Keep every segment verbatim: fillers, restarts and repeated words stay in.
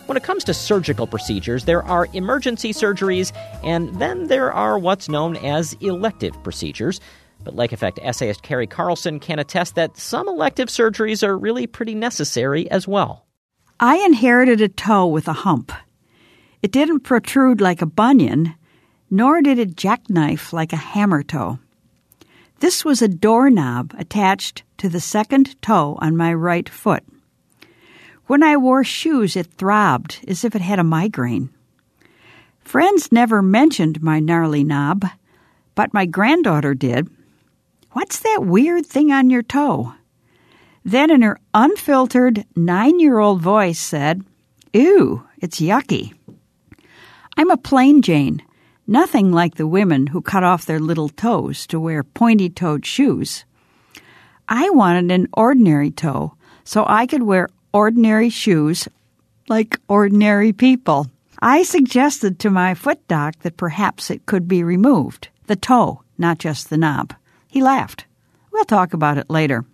When it comes to surgical procedures, there are emergency surgeries, and then there are what's known as elective procedures. But Lake Effect essayist Carrie Carlson can attest that some elective surgeries are really pretty necessary as well. I inherited a toe with a hump. It didn't protrude like a bunion, nor did it jackknife like a hammer toe. This was a doorknob attached to the second toe on my right foot. When I wore shoes, it throbbed as if it had a migraine. Friends never mentioned my gnarly knob, but my granddaughter did. "What's that weird thing on your toe?" Then in her unfiltered nine-year-old voice said, "Ew, it's yucky." I'm a plain Jane, nothing like the women who cut off their little toes to wear pointy-toed shoes. I wanted an ordinary toe so I could wear ordinary shoes like ordinary people. I suggested to my foot doc that perhaps it could be removed, the toe, not just the knob. He laughed. We'll talk about it later.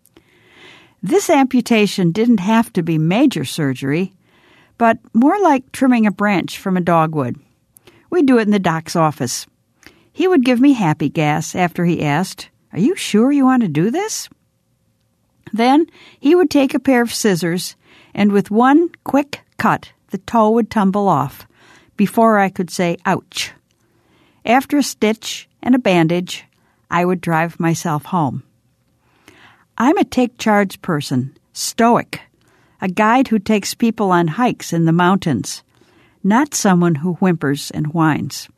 This amputation didn't have to be major surgery, but more like trimming a branch from a dogwood. We'd do it in the doc's office. He would give me happy gas after he asked, "Are you sure you want to do this?" Then he would take a pair of scissors, and with one quick cut, the toe would tumble off before I could say, "Ouch." After a stitch and a bandage, I would drive myself home. I'm a take-charge person, stoic, a guide who takes people on hikes in the mountains, not someone who whimpers and whines.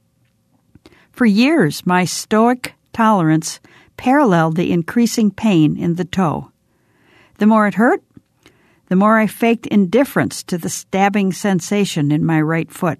For years, my stoic tolerance paralleled the increasing pain in the toe. The more it hurt, the more I faked indifference to the stabbing sensation in my right foot.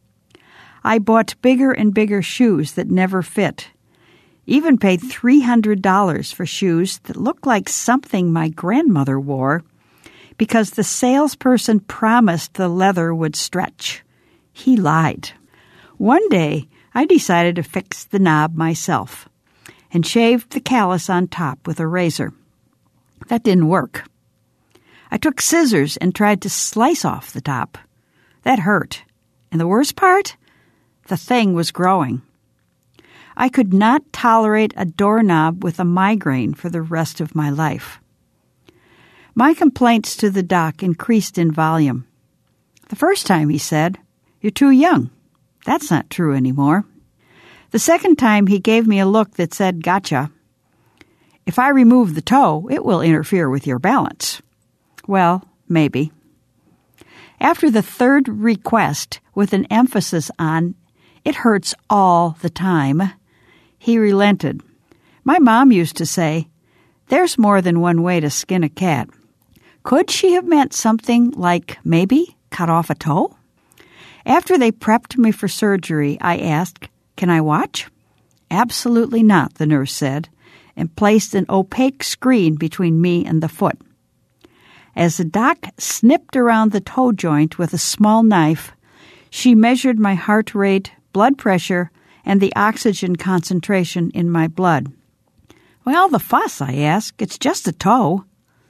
I bought bigger and bigger shoes that never fit, even paid three hundred dollars for shoes that looked like something my grandmother wore because the salesperson promised the leather would stretch. He lied. One day, I decided to fix the knob myself and shaved the callus on top with a razor. That didn't work. I took scissors and tried to slice off the top. That hurt. And the worst part? The thing was growing. I could not tolerate a doorknob with a migraine for the rest of my life. My complaints to the doc increased in volume. The first time he said, "You're too young." That's not true anymore. The second time he gave me a look that said, "Gotcha. If I remove the toe, it will interfere with your balance." Well, maybe. After the third request, with an emphasis on, "It hurts all the time," he relented. My mom used to say, "There's more than one way to skin a cat." Could she have meant something like, maybe, cut off a toe? After they prepped me for surgery, I asked, "Can I watch?" "Absolutely not," the nurse said, and placed an opaque screen between me and the foot. As the doc snipped around the toe joint with a small knife, she measured my heart rate, blood pressure, and the oxygen concentration in my blood. "Why all the fuss?" I asked. "It's just a toe."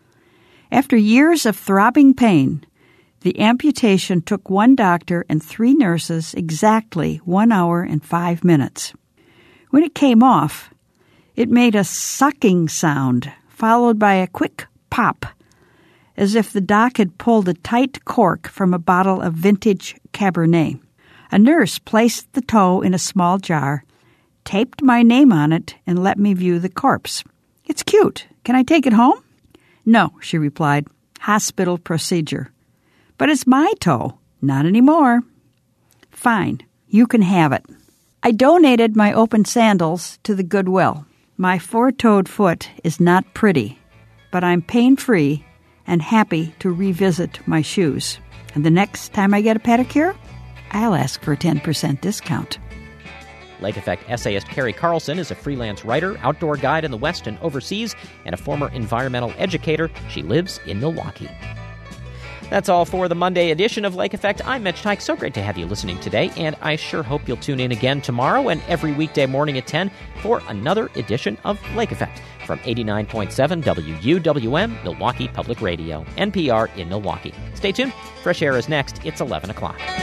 After years of throbbing pain, the amputation took one doctor and three nurses exactly one hour and five minutes. When it came off, it made a sucking sound, followed by a quick pop, as if the doc had pulled a tight cork from a bottle of vintage Cabernet. A nurse placed the toe in a small jar, taped my name on it, and let me view the corpse. "It's cute. Can I take it home?" "No," she replied. "Hospital procedure." "But it's my toe." "Not anymore." "Fine. You can have it." I donated my open sandals to the Goodwill. My four-toed foot is not pretty, but I'm pain-free and happy to revisit my shoes. And the next time I get a pedicure, I'll ask for a ten percent discount. Lake Effect essayist Carrie Carlson is a freelance writer, outdoor guide in the West and overseas, and a former environmental educator. She lives in Milwaukee. That's all for the Monday edition of Lake Effect. I'm Mitch Tyke. So great to have you listening today, and I sure hope you'll tune in again tomorrow and every weekday morning at ten for another edition of Lake Effect from eighty-nine point seven W U W M, Milwaukee Public Radio, N P R in Milwaukee. Stay tuned. Fresh Air is next. It's eleven o'clock.